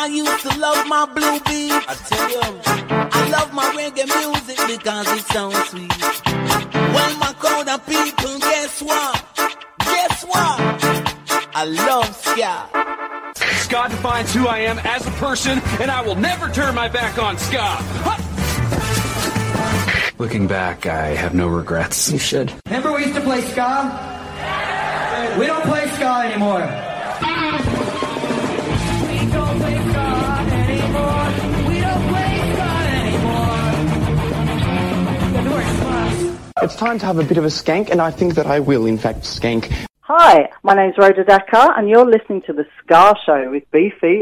I used to love my blue beat. I tell you, I love my reggae music because it sounds sweet. Well, my crowd of people, guess what? Guess what? I love ska. Ska defines who I am as a person, and I will never turn my back on ska. Looking back, I have no regrets. You should. Remember we used to play ska? We don't play ska anymore. We don't play ska anymore. We don't play ska anymore. It's time to have a bit of a skank, and I think that I will, in fact, skank. Hi, my name's Rhoda Dakar, and you're listening to The Ska Show with Beefy.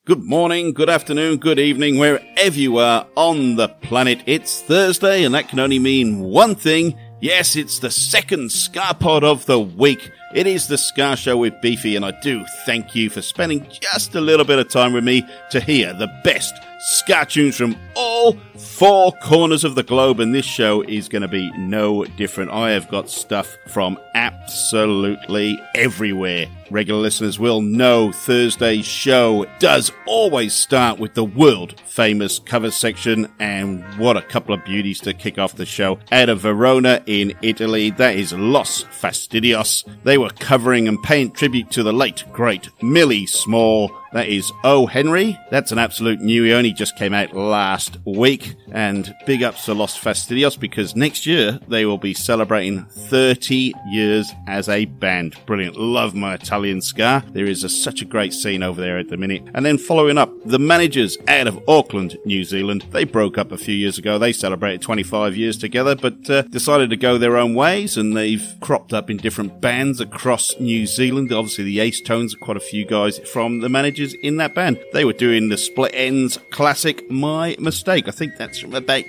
Good morning, good afternoon, good evening, wherever you are on the planet. It's Thursday, and that can only mean one thing. Yes, it's the second Ska Pod of the week. It is the Ska Show with Beefy, and I do thank you for spending just a little bit of time with me to hear the best ska tunes from all four corners of the globe, and this show is going to be no different. I have got stuff from absolutely everywhere. Regular listeners will know Thursday's show does always start with the world-famous cover section, and what a couple of beauties to kick off the show. Out of Verona in Italy, that is Los Fastidios. They were covering and paying tribute to the late, great Millie Small. That is O. Henry. That's an absolute new. He only just came out last week. And big ups to Los Fastidios, because next year they will be celebrating 30 years as a band. Brilliant. Love my Italian ska. There is such a great scene over there at the minute. And then following up, the Managers out of Auckland, New Zealand. They broke up a few years ago. They celebrated 25 years together, but decided to go their own ways, and they've cropped up in different bands across New Zealand. Obviously the Ace Tones, quite a few guys from the Managers in that band. They were doing the Split Enz classic My Mistake. I think that's from about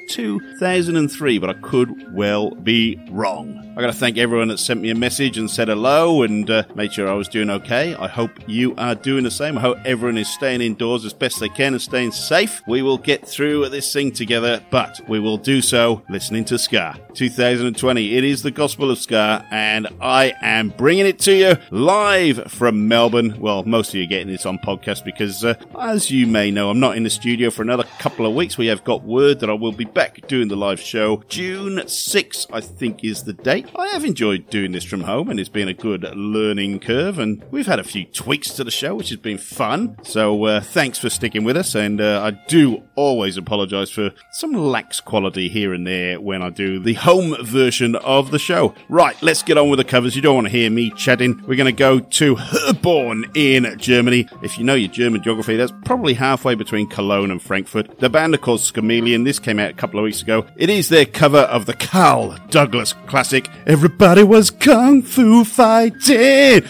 2003, but I could well be wrong. I got to thank everyone that sent me a message and said hello and made sure I was doing okay. I hope you are doing the same. I hope everyone is staying indoors as best they can and staying safe. We will get through this thing together, but we will do so listening to ska. 2020, it is the Gospel of Ska, and I am bringing it to you live from Melbourne. Well, most of you are getting this on podcast because, as you may know, I'm not in the studio for another couple of weeks. We have got word that I will be back doing the live show. June 6th, I think, is the date. I have enjoyed doing this from home, and it's been a good learning curve, and we've had a few tweaks to the show, which has been fun. So thanks for sticking with us, and I do always apologise for some lax quality here and there when I do the home version of the show. Right, let's get on with the covers. You don't want to hear me chatting. We're going to go to Herborn in Germany. If you know your German geography, that's probably halfway between Cologne and Frankfurt. The band are called Scamelian. This came out a couple of weeks ago. It is their cover of the Carl Douglas classic, Everybody Was Kung Fu Fighting.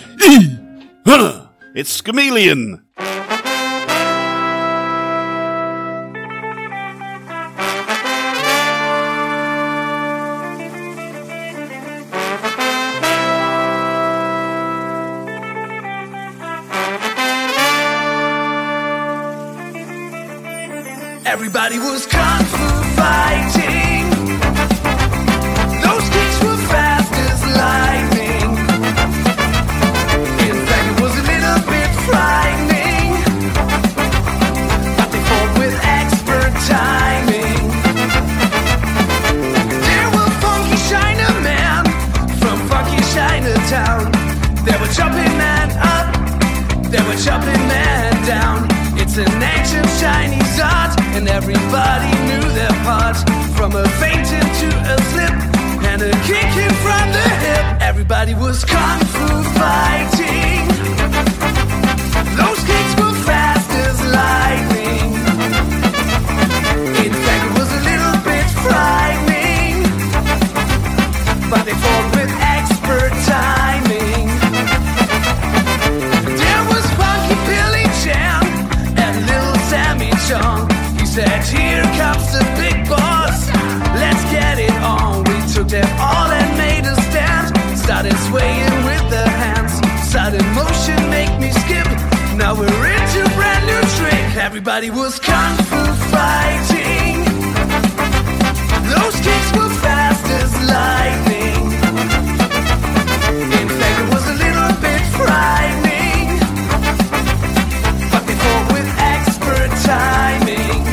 It's Scamelian. Everybody was kung fu fighting. Those kicks were fast as lightning. In fact, it was a little bit frightening, but they fought with expert timing. There were funky Chinamen from funky Chinatown. They were chopping man up, they were chopping man down. It's an ancient Chinese art, and everybody knew their part. From a fainting to a slip, and a kicking from the hip. Everybody was kung fu fighting. Those kicks were fast as lightning. In fact, it was a little bit frightening, but they fought with expert timing. There was funky Billy Chan and little Sammy Chung. He said, here comes the big boss, let's get it on. We took them all and made a stand, started swaying with the hands. Sudden motion make me skip, now we're into a brand new trick. Everybody was kung fu fighting. Those kicks were fast as lightning. In fact, it was a little bit frightening, but they fought with expert timing.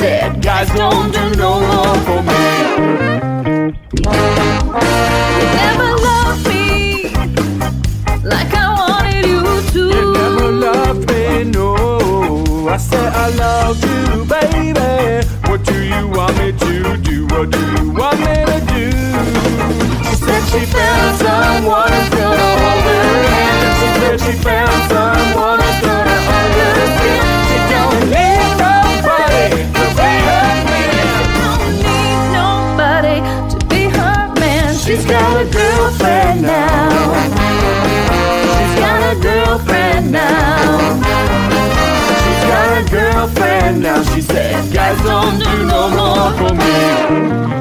said, guys don't do no more for me. You never loved me like I wanted you to. You never loved me, no. I said I love you, baby. What do you want me to do? What do you want me to do? She said she found someone who's gonna hold her hand. She said she found someone who's gonna understand. She don't need nobody to be her man. Don't need nobody to be her man. She's got a girlfriend now. She's got a girlfriend now. She's got a girlfriend now. She said, guys don't do no more for me.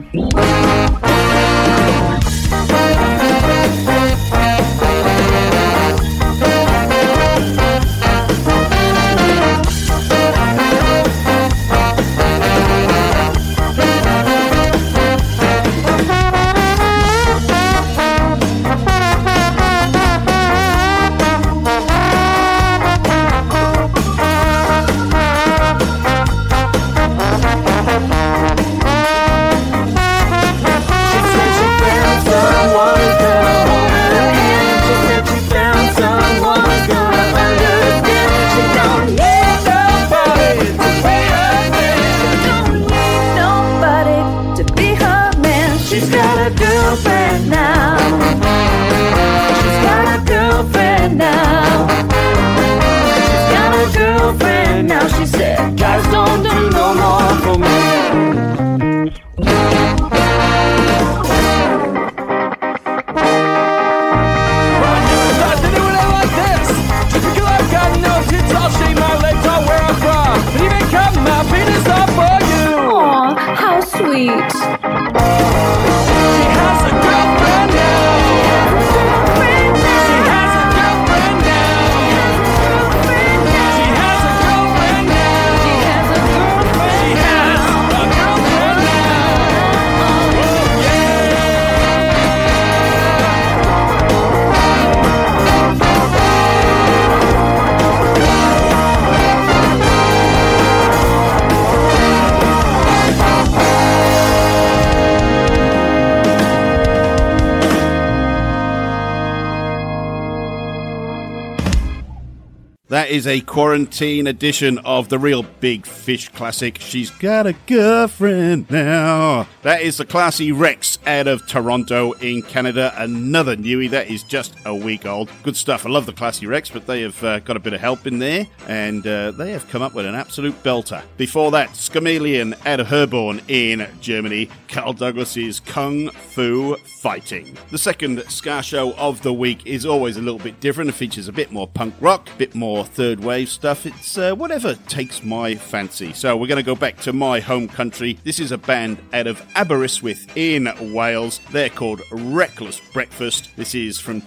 That is a quarantine edition of the Real Big Fish classic, She's Got a Girlfriend Now. That is the classy Rex out of Toronto in Canada. Another newie that is just a week old. Good stuff. I love the classy Rex, but they have got a bit of help in there, and they have come up with an absolute belter. Before that, Scamelian out of Herborn in Germany. Carl Douglas's Kung Fu Fighting. The second Ska Show of the week is always a little bit different. It features a bit more punk rock, a bit more third wave stuff. It's whatever takes my fancy. So we're going to go back to my home country. This is a band out of Aberystwyth in Wales. They're called Reckless Breakfast. This is from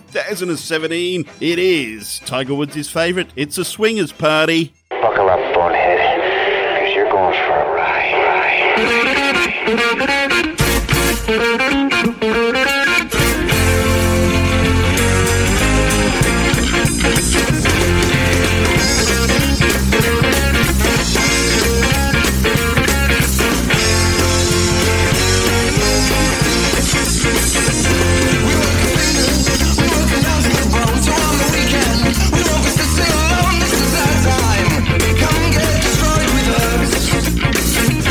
2017. It is Tiger Woods' favourite. It's a swingers party. Buckle up, bonehead, because you're going for a ride. Come get destroyed with us.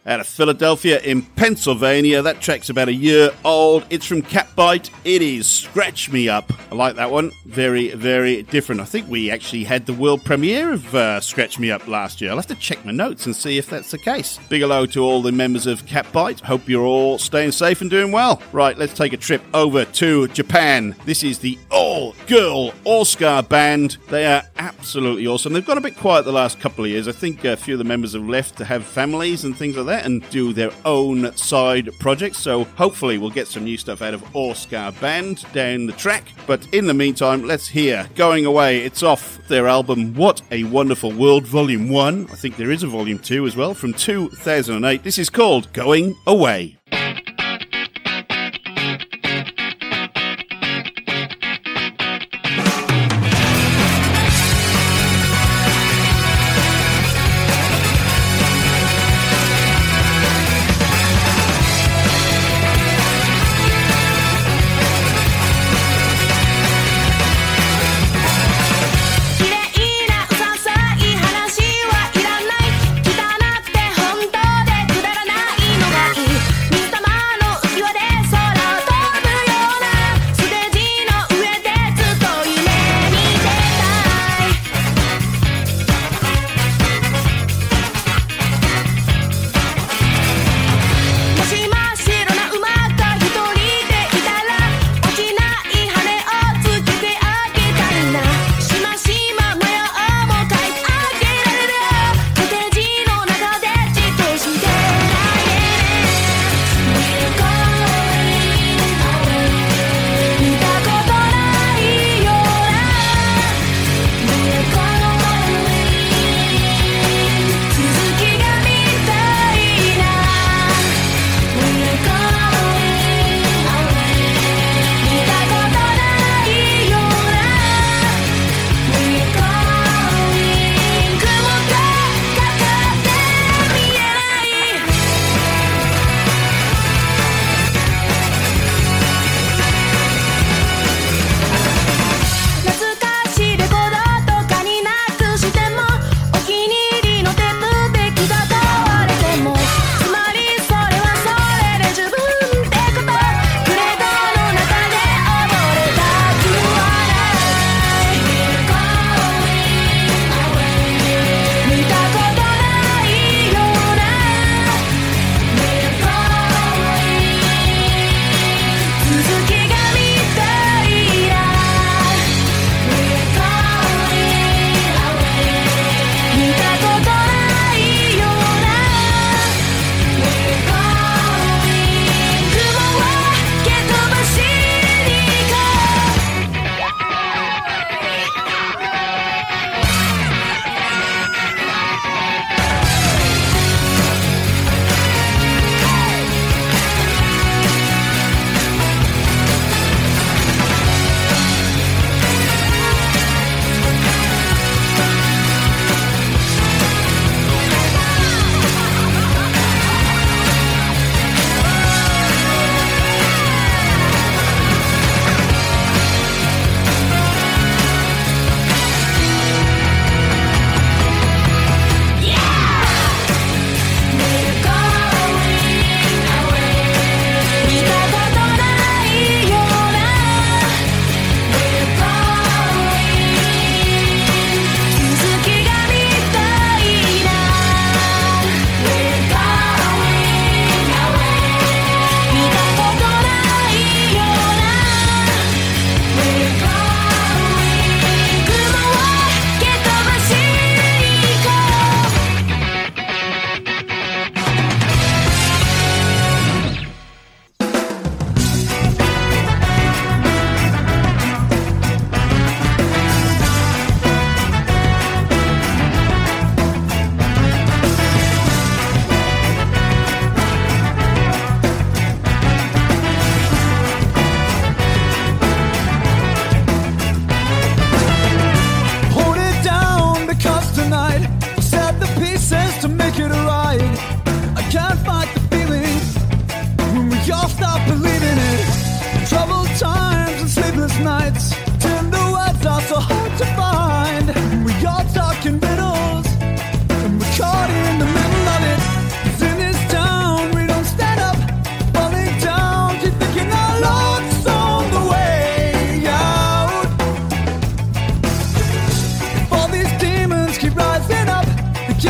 out of Philadelphia in Pennsylvania. That track's about a year old. It's from Catbite. It is Scratch Me Up. I like that one. Very, very different. I think we actually had the world premiere of Scratch Me Up last year. I'll have to check my notes and see if that's the case. Big hello to all the members of Catbite. Hope you're all staying safe and doing well. Right, let's take a trip over to Japan. This is the all-girl all-star band. They are absolutely awesome. They've got a bit quiet the last couple of years. I think a few of the members have left to have families and things like that and do their own side projects. So hopefully we'll get some new stuff out of All-Scar Band down the track. But in the meantime, let's hear Going Away. It's off their album What a Wonderful World Volume 1. I think there is a Volume 2 as well from 2008. This is called Going Away. 「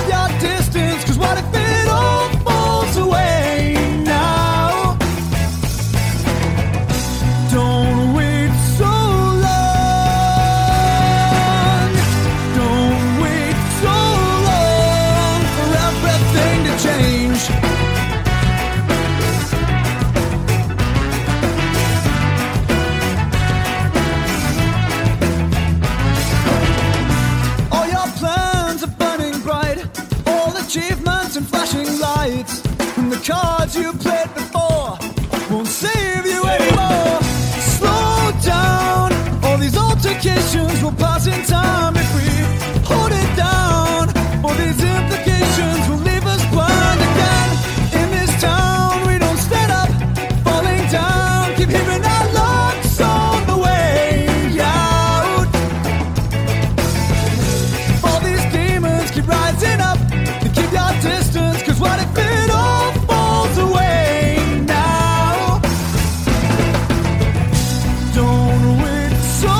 your distance, 'cause what if it all falls away now? Don't wait so long. Don't wait so long for everything to change. All your plans are burning bright, all achievements and flashing lights, and the cards you played before won't save you anymore. Slow down, all these altercations will pass in time if we hold it down. All these implications will leave us blind again. In this town we don't stand up, falling down, keep hearing our locks on the way out. All these demons keep rising up, to keep your distance, 'cause what if it all falls away now? Don't wait so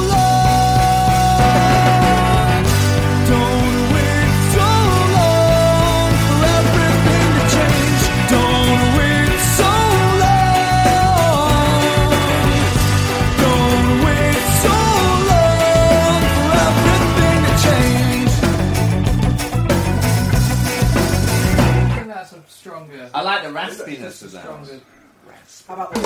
long. Don't wait so long for everything to change. Don't wait so long. Don't wait so long for everything to change. That's a stronger. I like the raspiness of that. Stronger. How about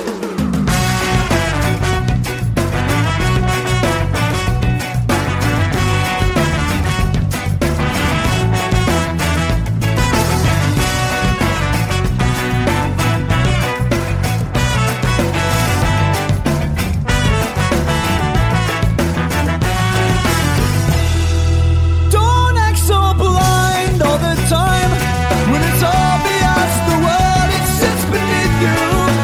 Don't act so blind all the time when it's obvious the world it sits beneath you.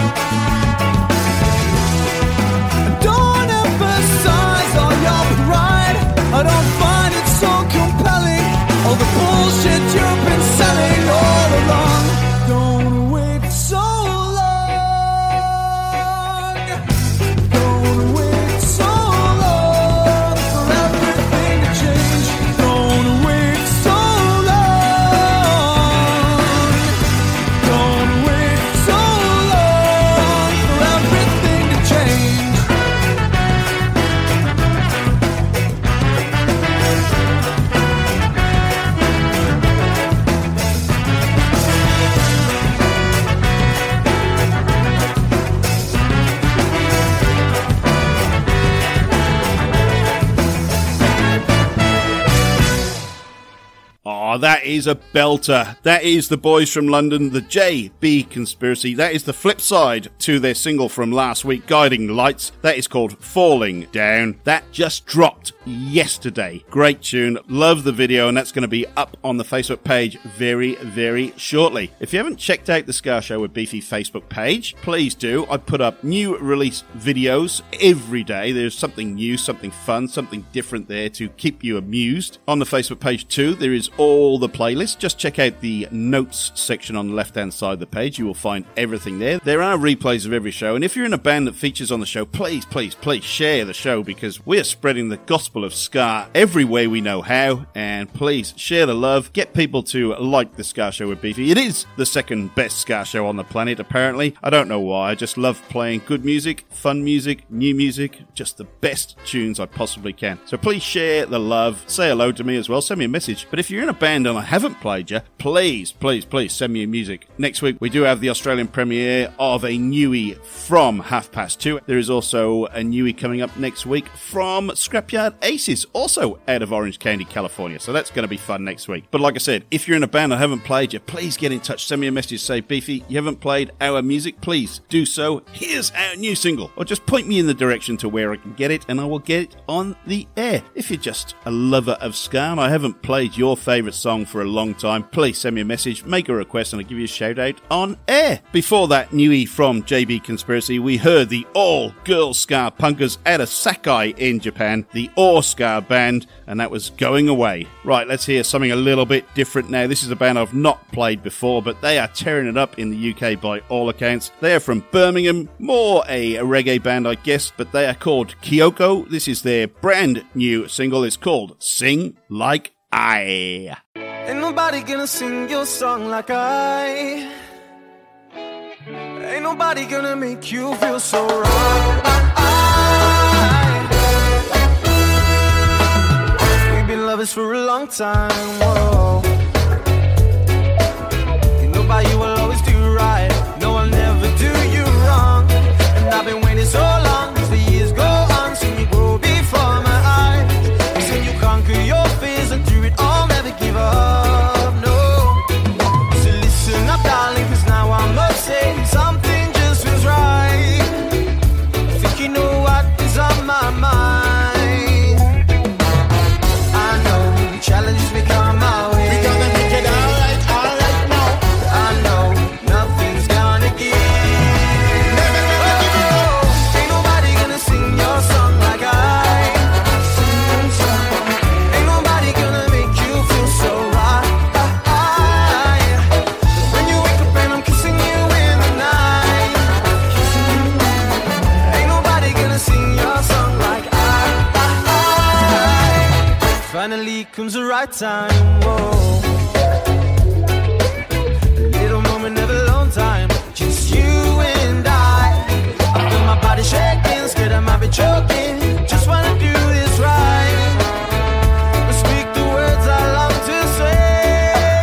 Don't emphasize all your pride. I don't find it so compelling, all the bullshit you've been selling all along. Don't wait so long. Don't wait so long for everything to change. Don't wait so long. Don't wait so long for everything to change. Oh, that is a belter. That is the boys from London, the JB Conspiracy. That is the flip side to their single from last week, Guiding Lights. That is called Falling Down. That just dropped yesterday. Great tune. Love the video, and that's going to be up on the Facebook page very, very shortly. If you haven't checked out the Ska Show with Beefy Facebook page, please do. I put up new release videos every day. There's something new, something fun, something different there to keep you amused. On the Facebook page too, there is all the playlists. Just check out the notes section on the left-hand side of the page. You will find everything there. There are replays of every show, and if you're in a band that features on the show, please, please, please share the show, because we're spreading the gospel of ska every way we know how, and please share the love. Get people to like the Ska Show with Beefy. It is the second best ska show on the planet, apparently. I don't know why. I just love playing good music, fun music, new music, just the best tunes I possibly can. So please share the love. Say hello to me as well. Send me a message. But if you're in a band and I haven't played you, please, please, please send me your music. Next week, we do have the Australian premiere of a newie from 2:30. There is also a newie coming up next week from Scrapyard Aces, also out of Orange County, California. So that's going to be fun next week. But like I said, if you're in a band I haven't played you, please get in touch. Send me a message. Say, Beefy, you haven't played our music? Please do so. Here's our new single. Or just point me in the direction to where I can get it, and I will get it on the air. If you're just a lover of ska and I haven't played your favourite song for a long time, please send me a message, make a request, and I'll give you a shout out on air. Before that newie from JB Conspiracy, we heard the all-girl ska punkers out of Sakai in Japan, the All Ska Band, and that was Going Away. Right, let's hear something a little bit different now. This is a band I've not played before, but they are tearing it up in the UK by all accounts. They are from Birmingham, more a reggae band, I guess, but they are called Kyoko. This is their brand new single. It's called Sing Like I. Ain't nobody gonna sing your song like I. Ain't nobody gonna make you feel so right. We've been lovers for a long time, whoa. You know by you will always do right. No, I'll never do you wrong. And I've been waiting so long as the years go on. Seen you grow before my eyes. Seen you conquer your fears and through it all never give up, no. So listen up, darling, cause now I'm upset. Something just feels right. I think you know what is on my mind. I know the challenges may come my way. We gonna make it alright now. I know nothing's gonna give. Never gonna give it up. Ain't nobody gonna sing your song like I. Ain't nobody gonna make you feel so right. When you wake up and I'm kissing you in the night. Ain't nobody gonna sing your song like I. Finally comes the right time, whoa. A little moment, never long time. Just you and I feel my body shaking, scared I might be choking. Just wanna do this right. But speak the words I long to say.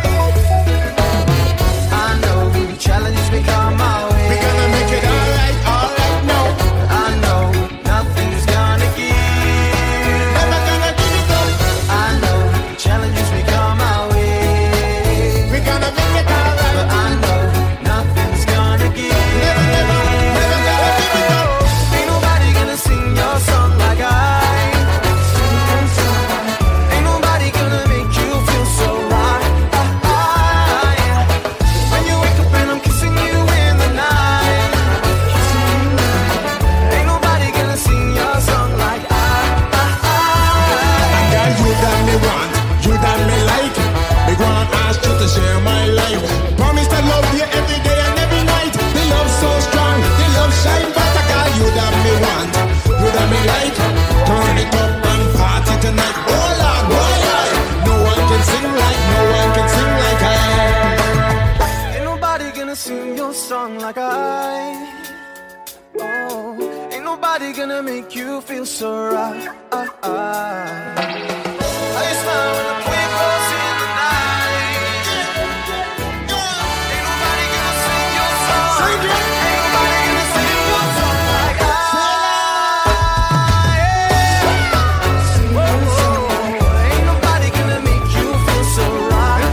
I know the challenges may come my way. We gonna make it alright now. I know nothing's gonna give. Never gonna give it up. I know the challenges may come my way. We gonna make it alright. But I know nothing's gonna give. Never gonna give it up. Ain't nobody gonna sing your song like I. Ain't nobody gonna make you feel so right. When you wake up and I'm kissing you in the night. Ain't nobody gonna sing your song like I. Girl, you that me want, you that me like. Me gonna ask you to share my life. Promise to love you every day and every night. The love so strong, the love shine bright. Girl, you that me want, you that me like. Turn it up and party tonight. Oh Lord, boy, no one can sing like, no one can sing like I. Ain't nobody gonna sing your song like I. Oh, ain't nobody gonna make you feel so right. I smile when the wind blows in the night. Ain't nobody gonna sing your song. Ain't nobody gonna sing your song like I. Oh, ain't nobody gonna make you feel so right.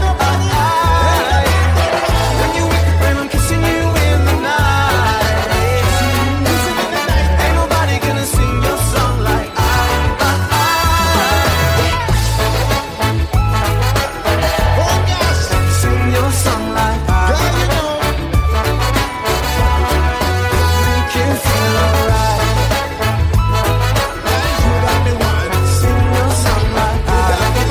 When you wake up and I'm kissing you in the night. Ain't nobody gonna sing your song like I. Sing your song like I. Make you feel alright. Sing your song like I.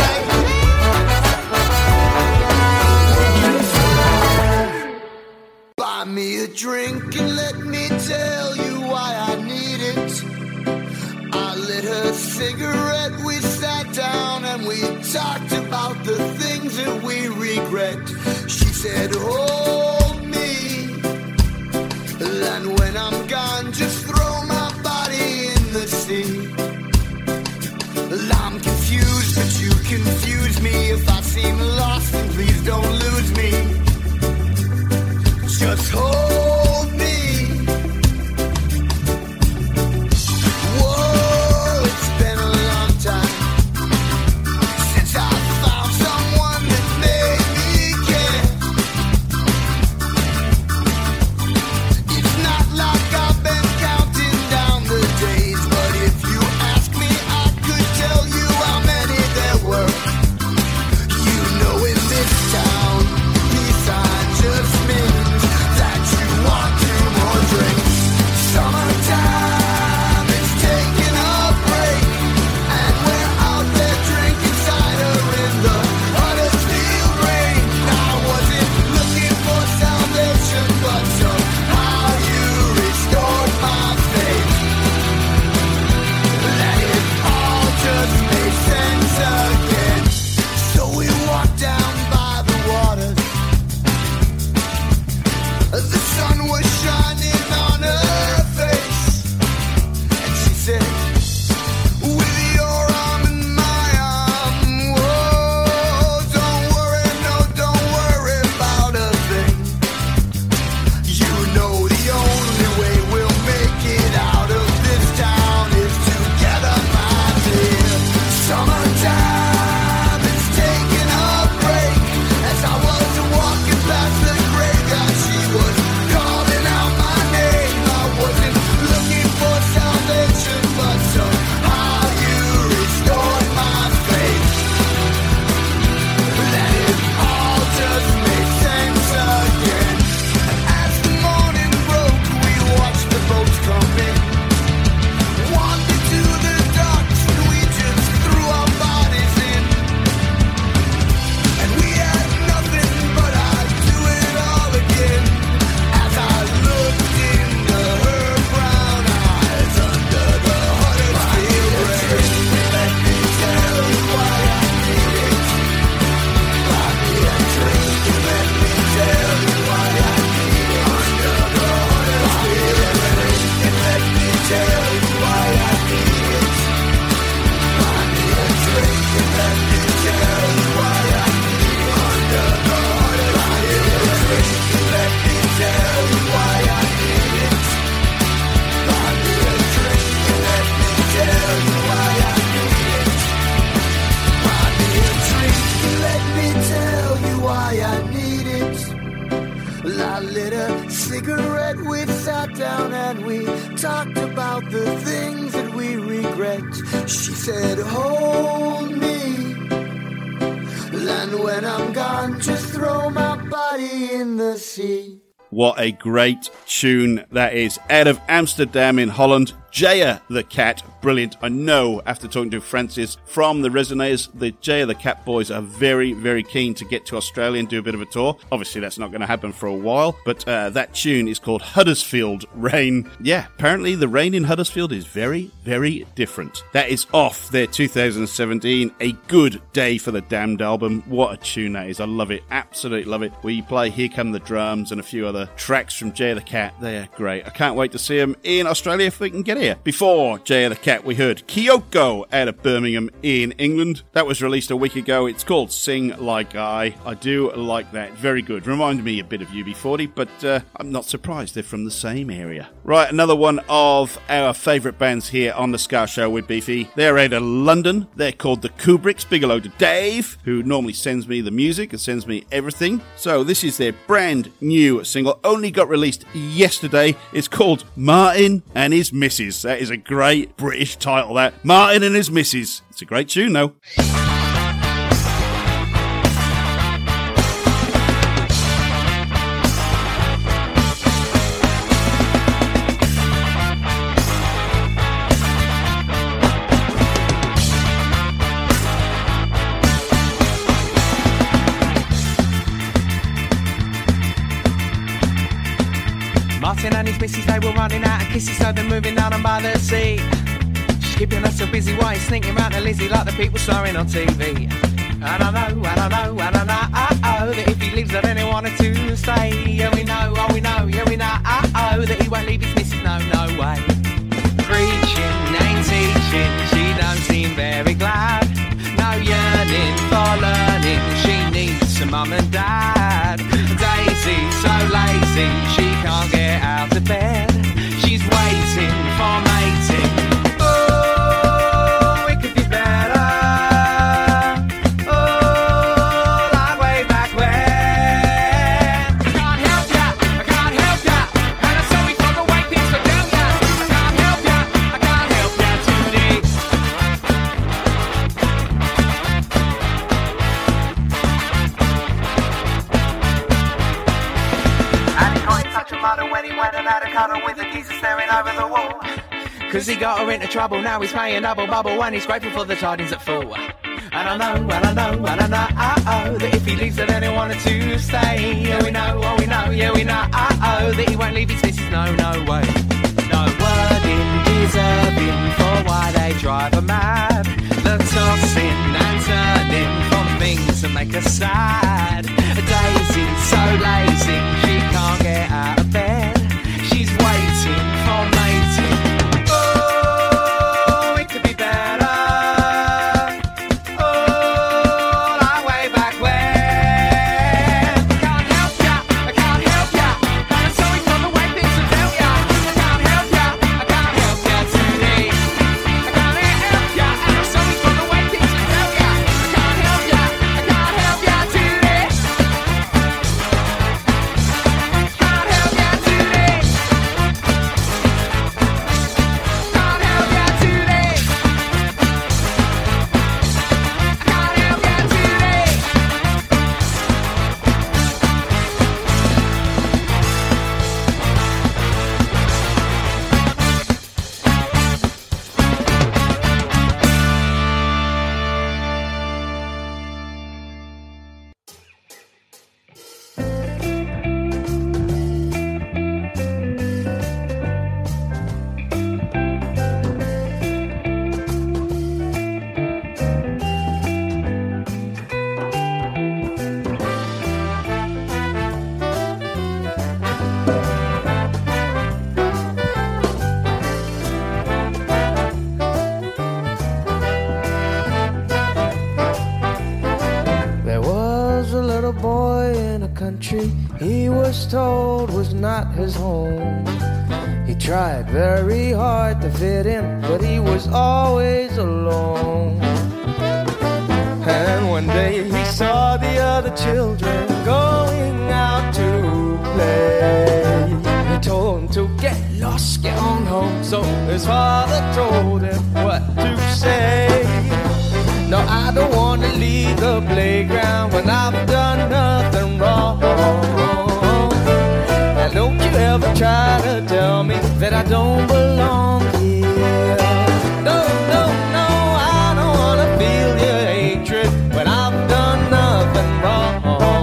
Buy me a drink and let me tell you why I need it. I lit her cigarette, we sat down and we talked about the things that we regret. She said, hold me, and when I'm gone, just throw my body in the sea. Well, I'm confused, but you confuse me. If I seem lost, then please don't lose me. Just hold me. Whoa, it's been a long time since I found someone that made me care. It's not like I've been counting down the days, but if you ask me, I could tell you how many there were. You know, in this town why I need it. I lit a cigarette, we sat down and we talked about the things that we regret. She said, hold me, and when I'm gone, just throw my body in the sea. What a great tune that is. Out of Amsterdam in Holland, Jaya the Cat. Brilliant. I know after talking to Francis from the Resonators, the Jaya the Cat boys are very, very keen to get to Australia and do a bit of a tour. Obviously, that's not going to happen for a while, but that tune is called Huddersfield Rain. Yeah, apparently the rain in Huddersfield is very, very different. That is off their 2017 A Good Day for the Damned album. What a tune that is. I love it. Absolutely love it. We play Here Come the Drums and a few other tracks from Jaya the Cat. They're great. I can't wait to see them in Australia if we can get here. Before Jaya the Cat, we heard Kyoko out of Birmingham in England. That was released a week ago. It's called Sing Like I do like that. Very good. Reminded me a bit of UB40, but I'm not surprised they're from the same area. Right, another one of our favourite bands here on the Ska Show with Beefy. They're out of London. They're called the Kubricks. Big hello to Dave, who normally sends me the music and sends me everything. So this is their brand new single. Only got released yesterday. It's called Martin and His Missus. That is a great British title, that. Martin and His Missus. It's a great tune, though. Martin and his missus, they were running out of kisses, so they're moving down and by the sea. She's keeping us so busy while he's sneaking round to Lizzie like the people starring on TV. And I know, that if he leaves, I don't want her to stay. Yeah, we know, that he won't leave his missus, no way. Preaching, ain't teaching, she don't seem very glad. No yearning for learning, she needs some mum and dad. Daisy, so lazy, she can't get out of bed. She's waiting for mating. Oh, it could be better. Oh, like way back when. I can't help ya, and I'm sorry for the way things are down ya. I can't help ya today. And he got in touch with mother when he went and had a cuddle with the geezer staring over the wall. Cause he got her into trouble, now he's paying double bubble and he's grateful for the tidings at full. And I know, that if he leaves her then he'll want her to stay. Yeah, we know, that he won't leave his missus, no way. No wording deserving for why they drive her mad. The tossing and turning from things that make her sad. Daisy's so lazy, she can't get out of bed. She's waiting for mating. Oh, it could be better. Oh, like way back when. I can't help ya, and I'm sorry for the way things have dealt ya. I can't help ya today. I can't help ya, and I'm sorry for the way things have dealt ya. I can't help ya today. country he was told was not his home. He tried very hard to fit in, but he was always alone. And one day he saw the other children going out to play. He told him to get lost, get on home. So his father told him what to say. No, I don't want to leave the playground when I've done nothing wrong. And don't you ever try to tell me that I don't belong here. No, no, no, I don't want to feel your hatred when I've done nothing wrong.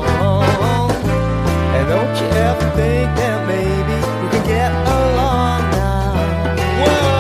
And don't you ever think that maybe we can get along now. Whoa.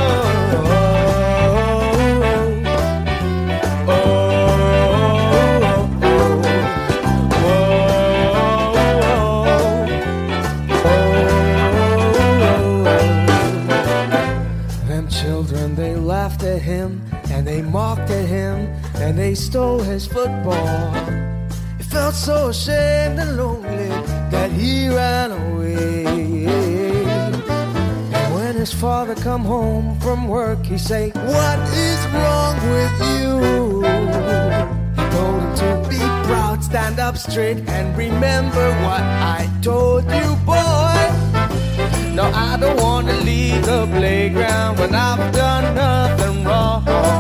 At him and they mocked at him and they stole his football. He felt so ashamed and lonely that he ran away. And when his father come home from work, he say, "What is wrong with you?" He told him to be proud, stand up straight, and remember what I told you, boy. No, I don't want to leave the playground when I've done nothing wrong.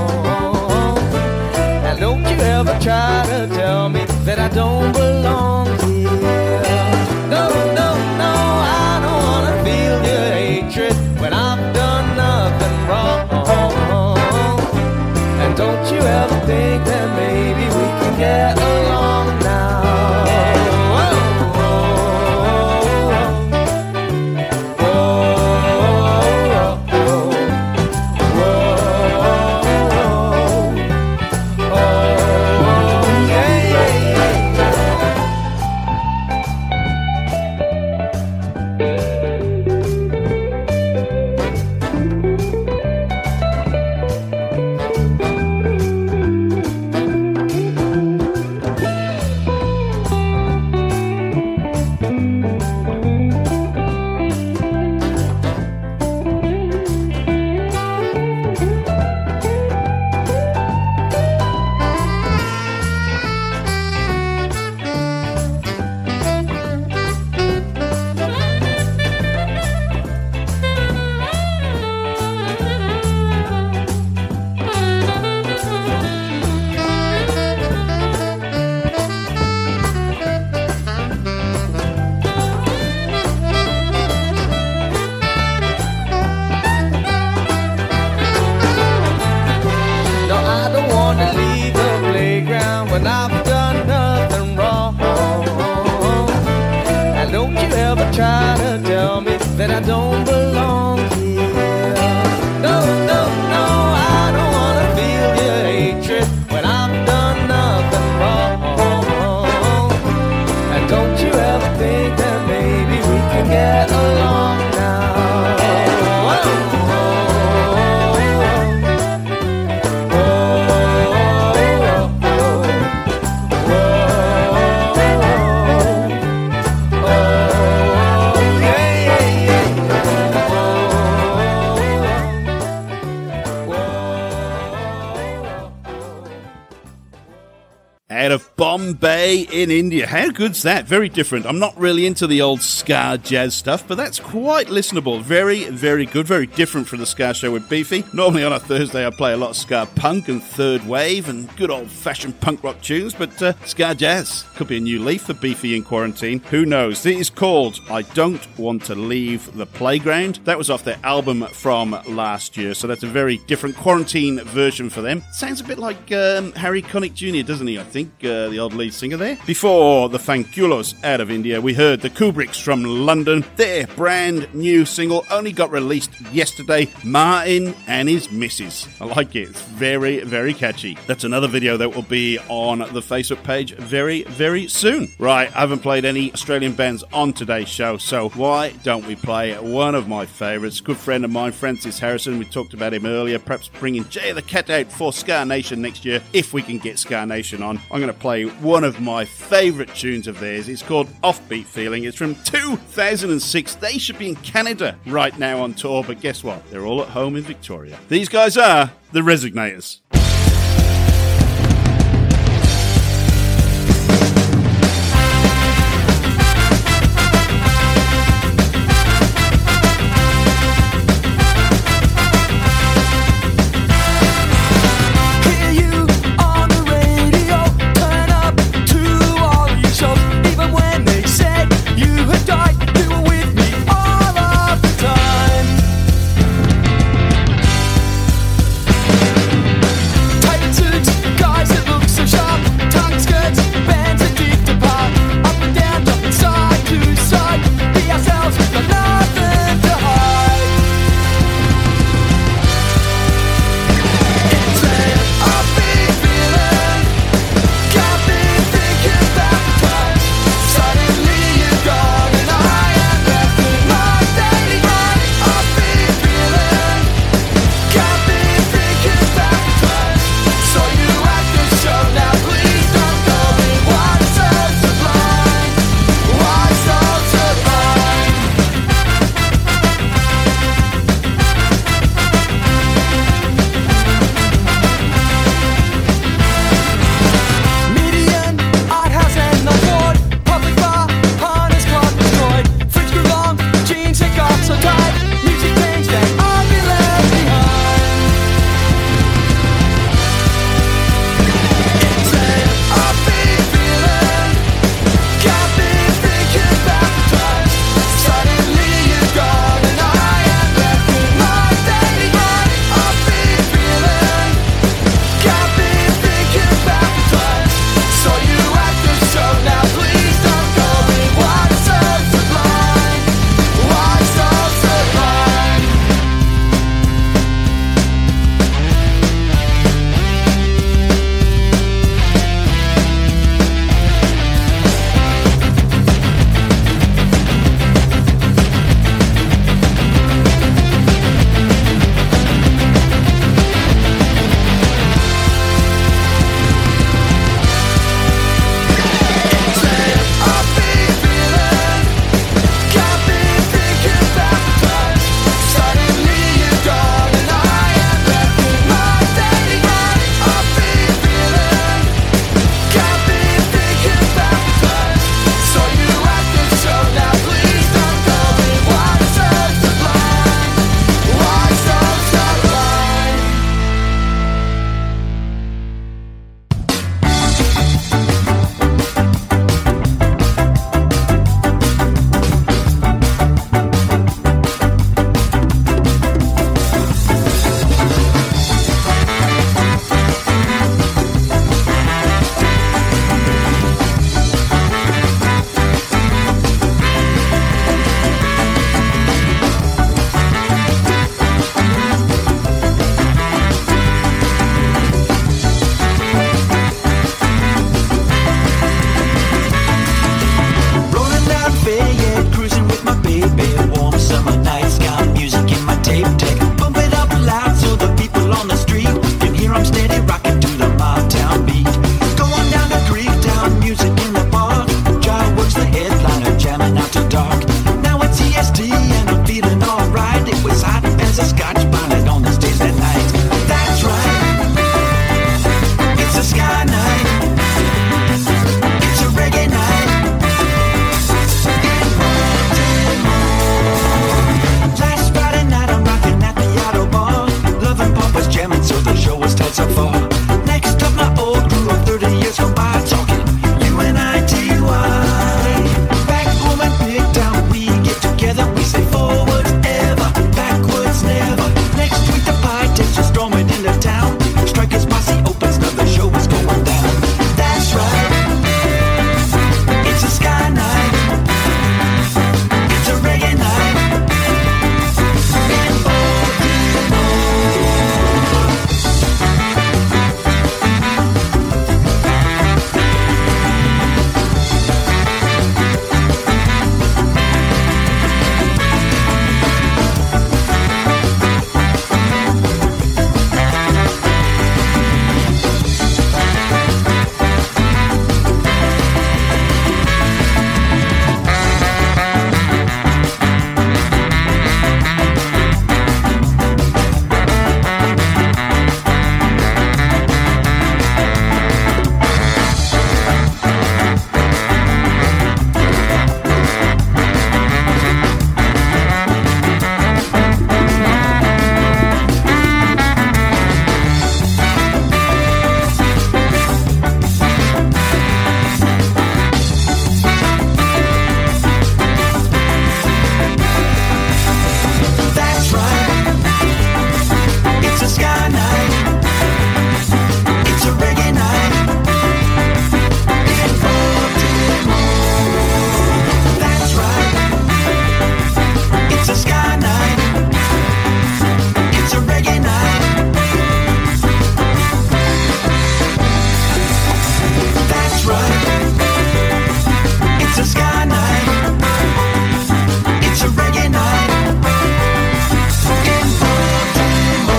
And don't you ever try to tell me that I don't belong here. No, no, no, I don't want to feel your hatred when I've done nothing wrong. And don't you ever think that maybe we can get along now. Try to tell me that I don't belong here. No, no, no, I don't want to feel your hatred when I've done nothing wrong. And don't you ever think that maybe we can get along now. Out of Bombay in India. How good's that? Very different. I'm not really into the old ska jazz stuff, but that's quite listenable. Very, very good. Very different from the Ska Show with Beefy. Normally on a Thursday I play a lot of ska punk and third wave and good old-fashioned punk rock tunes, but ska jazz could be a new leaf for Beefy in quarantine. Who knows? It is called I Don't Want to Leave the Playground. That was off their album from last year, so that's a very different quarantine version for them. Sounds a bit like Harry Connick Jr., doesn't he, I think? The old lead singer there. Before the Fanculos out of India, we heard the Kubricks from London. Their brand new single only got released yesterday, Martin and His Missus. I like it. It's very, very catchy. That's another video that will be on the Facebook page very, very soon. Right, I haven't played any Australian bands on today's show, so why don't we play one of my favourites? Good friend of mine, Francis Harrison. We talked about him earlier. Perhaps bringing Jay the Cat out for Ska Nation next year, if we can get Ska Nation on. I'm going to play one of my favourite tunes of theirs. It's called Offbeat Feeling. It's from 2006. They should be in Canada right now on tour, but guess what? They're all at home in Victoria. These guys are the Resignators. coming after dark. Now it's EST and I'm feeling alright. It was hot as a Scotch bonnet on the stage that night. That's right, it's a sky night. It's a reggae night in Baltimore. Last Friday night I'm rocking at the Auto Bar. Love and Pop was jamming, so the show was tight so far. Next up my old crew of 30 years gone by, talking UNITY. Back home and big town, we get together, we say forwards ever, backwards never. Next week the pie takes us storming into town. Strikers posse opens up, the show is going down. That's right, it's a sky night. It's a reggae night in Baltimore. That's right, it's a sky night. It's a reggae night in Baltimore. That's right, it's a sky night. It's a reggae night. That's right, it's a sky night. It's a reggae night in Baltimore.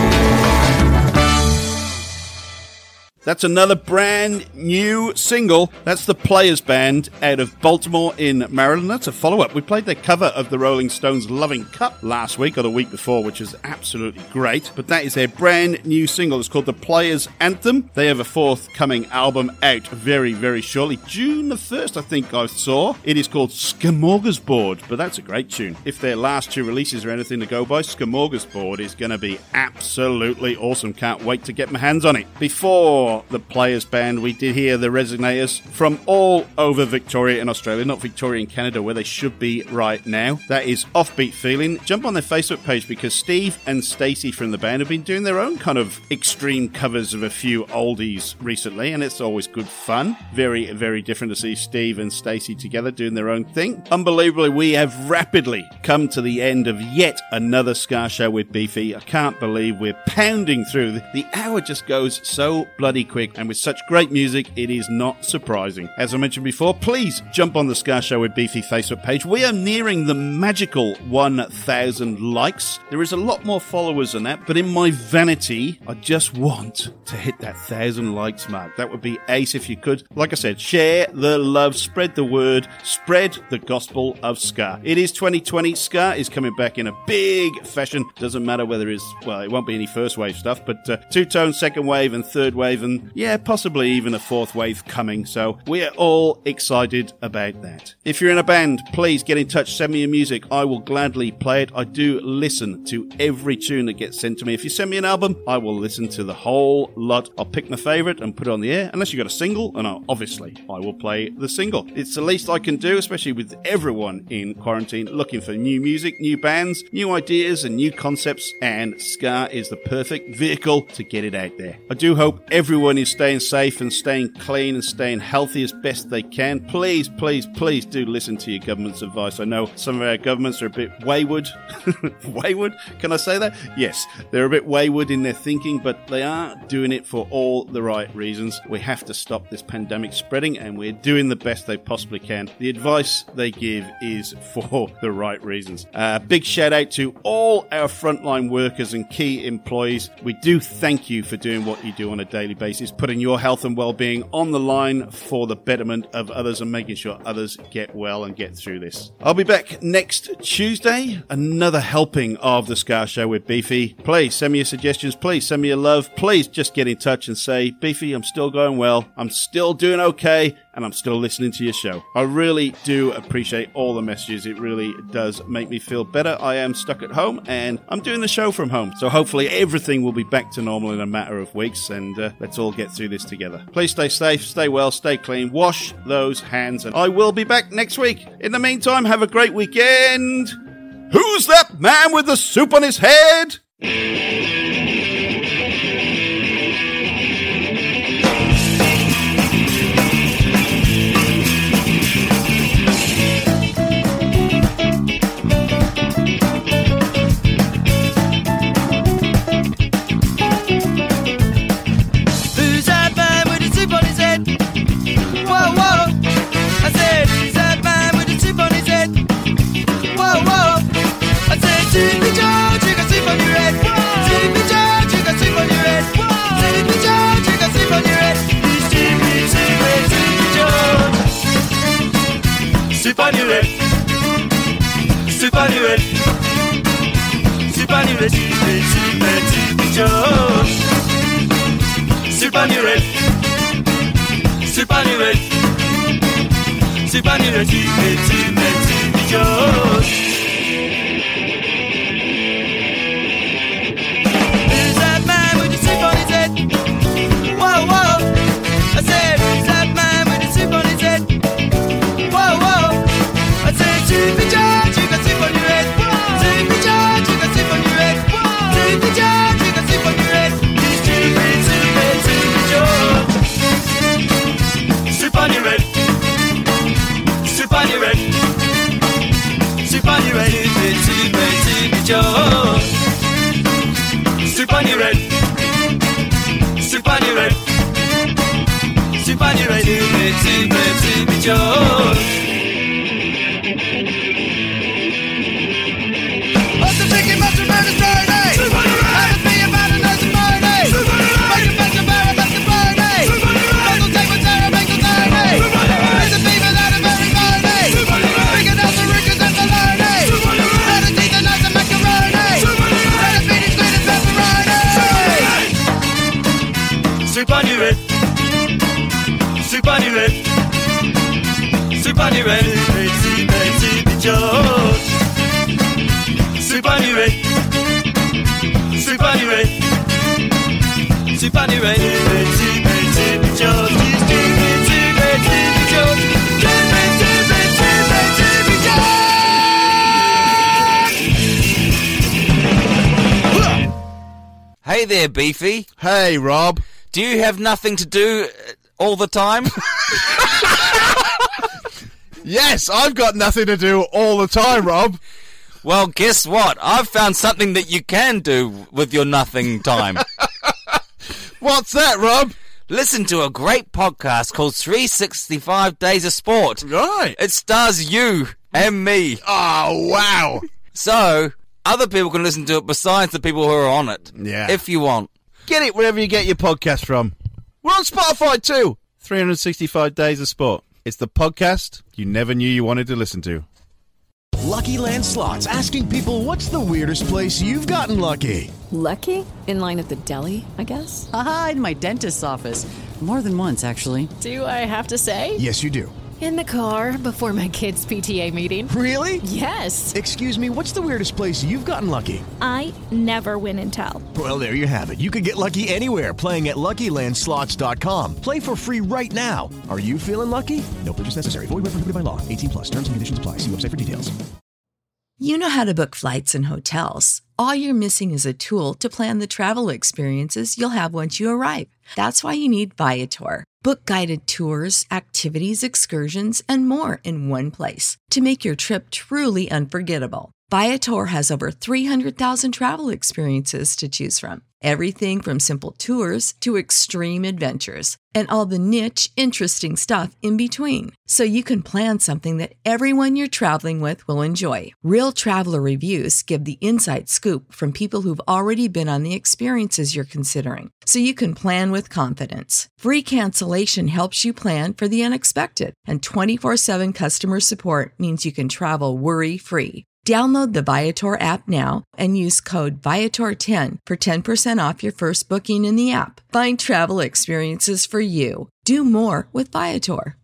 That's another brand new single. That's the Players Band out of Baltimore in Maryland. That's a follow-up. We played their cover of the Rolling Stones' Loving Cup last week or the week before, which is absolutely great. But that is their brand new single. It's called The Players Anthem. They have a forthcoming album out very, very shortly. June the 1st, I think I saw. It is called Smorgasbord, but that's a great tune. If their last two releases are anything to go by, Smorgasbord is going to be absolutely awesome. Can't wait to get my hands on it. Before the Players Band, we did hear the Resonators from all over Victoria and Australia, not Victoria and Canada, where they should be right now. That is Offbeat Feeling. Jump on their Facebook page because Steve and Stacey from the band have been doing their own kind of extreme covers of a few oldies recently, and it's always good fun. Very, very different to see Steve and Stacey together doing their own thing. Unbelievably, we have rapidly come to the end of yet another Ska Show with Beefy. I can't believe we're pounding through. The hour just goes so bloody quick, and with such great music, it is not surprising. As I mentioned before, please jump on the Ska Show with Beefy Facebook page. We are nearing the magical 1,000 likes. There is a lot more followers than that, but in my vanity, I just want to hit that 1,000 likes mark. That would be ace if you could. Like I said, share the love, spread the word, spread the gospel of ska. It is 2020. Ska is coming back in a big fashion. Doesn't matter whether it's, well, it won't be any first wave stuff, but two-tone, second wave, and third wave, and yeah, possibly even a fourth wave coming. So we're all excited about that. If you're in a band, please get in touch. Send me your music. I will gladly play it. I do listen to every tune that gets sent to me. If you send me an album, I will listen to the whole lot. I'll pick my favourite and put it on the air, unless you've got a single, and obviously I will play the single. It's the least I can do, especially with everyone in quarantine looking for new music, new bands, new ideas and new concepts, and Ska is the perfect vehicle to get it out there. I do hope everyone is staying safe and staying clean and staying healthy as best they can. Please, please, please do listen to your government's advice. I know some of our governments are a bit wayward. Wayward? Can I say that? Yes, they're a bit wayward in their thinking, but they are doing it for all the right reasons. We have to stop this pandemic spreading, and we're doing the best they possibly can. The advice they give is for the right reasons. Big shout out to all our frontline workers and key employees. We do thank you for doing what you do on a daily basis. basis, putting your health and well-being on the line for the betterment of others and making sure others get well and get through this. I'll be back next Tuesday, another helping of The Scar Show with Beefy. Please send me your suggestions, please send me your love, please just get in touch and say, Beefy, I'm still going well, I'm still doing okay, and I'm still listening to your show. I really do appreciate all the messages. It really does make me feel better. I am stuck at home and I'm doing the show from home. So hopefully everything will be back to normal in a matter of weeks, and let's all get through this together. Please stay safe, stay well, stay clean, wash those hands, and I will be back next week. In the meantime, have a great weekend. Who's that man with the soup on his head? Sleepy George, you got sleep on your head. Sleepy George, you got sleep on your head. Sleepy George, you got sleep on your head. Sleepy George. Sleep on your head. Sleep on your head. Sleep on your head. Sleepy George. Sleep on your head. Sleep on your head. Sleep on your head. Sleepy George. Whoa, whoa, I said, who's that man with the soup on his head? Whoa, whoa, I said, Sleepy George, you got soup on your head. Sleepy George, you got soup on your head. Sleepy George, you got soup on your head. Sleepy George. Soup on your head. Soup on your head. Soup on your head. Sleepy George. Soup on your head. Soup on your head. Soup on your head. Sleepy George. What's the thinking about the murder story? Haven't me about another party. Make a bunch of barrel, that's the party. Make take with Sarah, make the party. Raise the people out of every party. Bringing out the riches and the learning. Let us eat the nice and macaroni. Let us feed it sweet and pepperoni. Soup on your head. Soup on your head. Soup on your head. Sleepy George. Soup on your head. Soup on your head. Soup on your head. Sleepy George. Sleepy George. Sleepy George. Hey there, Beefy. Hey, Rob. Do you have nothing to do all the time? Yes, I've got nothing to do all the time, Rob. Well, guess what? I've found something that you can do with your nothing time. What's that, Rob? Listen to a great podcast called 365 Days of Sport. Right. It stars you and me. Oh, wow. So, other people can listen to it besides the people who are on it. Yeah. If you want. Get it wherever you get your podcast from. We're on Spotify too. 365 Days of Sport. It's the podcast you never knew you wanted to listen to. Lucky Land Slots, asking people, what's the weirdest place you've gotten lucky? Lucky? In line at the deli, I guess? Aha, in my dentist's office. More than once, actually. Do I have to say? Yes, you do. In the car before my kids' PTA meeting. Really? Yes. Excuse me, what's the weirdest place you've gotten lucky? I never win and tell. Well, there you have it. You can get lucky anywhere, playing at LuckyLandSlots.com. Play for free right now. Are you feeling lucky? No purchase necessary. Void where prohibited by law. 18+. Terms and conditions apply. See website for details. You know how to book flights and hotels. All you're missing is a tool to plan the travel experiences you'll have once you arrive. That's why you need Viator. Book guided tours, activities, excursions, and more in one place to make your trip truly unforgettable. Viator has over 300,000 travel experiences to choose from. Everything from simple tours to extreme adventures and all the niche, interesting stuff in between. So you can plan something that everyone you're traveling with will enjoy. Real traveler reviews give the inside scoop from people who've already been on the experiences you're considering. So you can plan with confidence. Free cancellation helps you plan for the unexpected. And 24/7 customer support means you can travel worry-free. Download the Viator app now and use code Viator10 for 10% off your first booking in the app. Find travel experiences for you. Do more with Viator.